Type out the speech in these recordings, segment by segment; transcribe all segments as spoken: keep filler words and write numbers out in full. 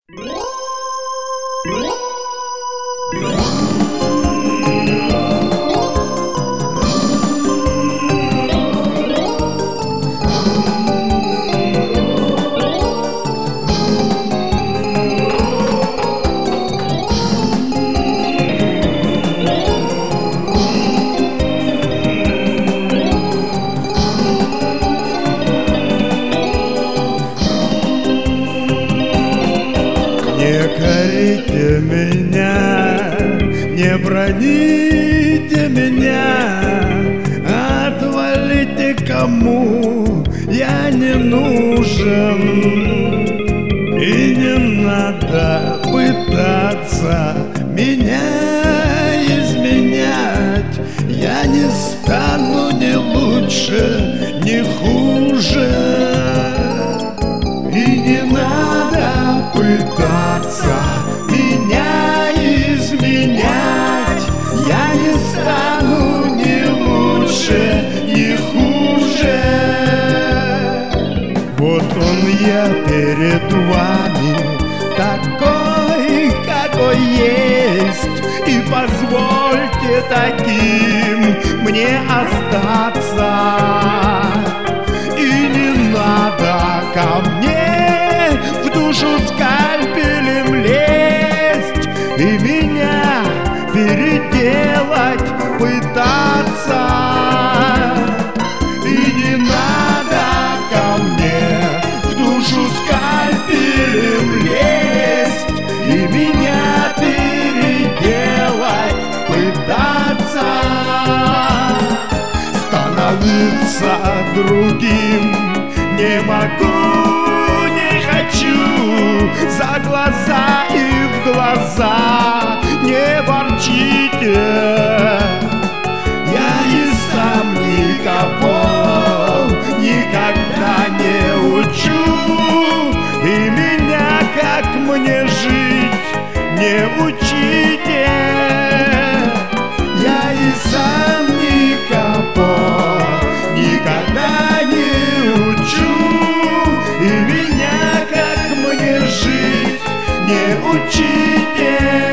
Не корите меня, не броните меня, отвалите, кому я не нужен. И не надо пытаться меня изменять, я не стану ни лучше, ни хуже. И не надо пытаться меня изменять, я не стану ни лучше, ни хуже. Вот он я перед вами, такой, какой есть, и позвольте таким мне остаться. И не надо ко мне в душу скальпелем лезть и меня переделать пытаться. И не надо ко мне в душу скальпелем лезть и меня переделать пытаться. Становиться другим не могу, не хочу, за глаза и в глаза не ворчите. Я и сам никого никогда не учу, и меня, как мне жить, не учите. Я и сам никого никогда не учу, и меня, как мне жить, не учите.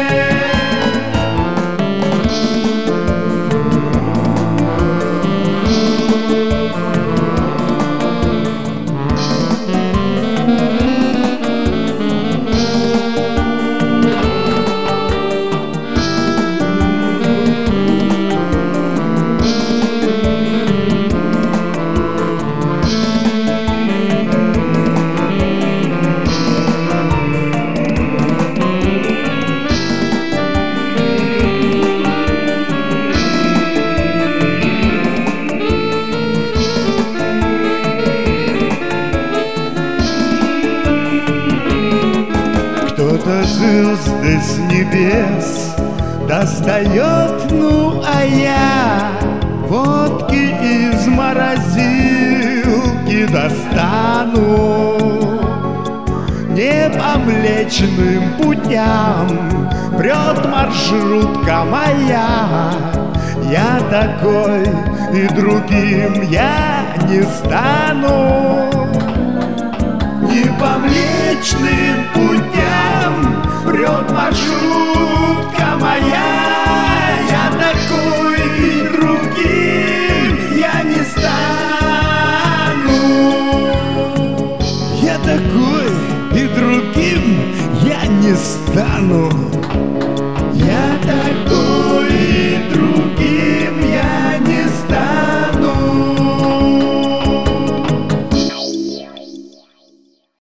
Кто-то звезды с небес достает, ну а я водки из морозилки достану. Не по Млечным путям прет маршрутка моя, я такой и другим я не стану. Не по Млечным путям прет маршрутка моя, я такой и другим я не стану. Я такой и другим я не стану.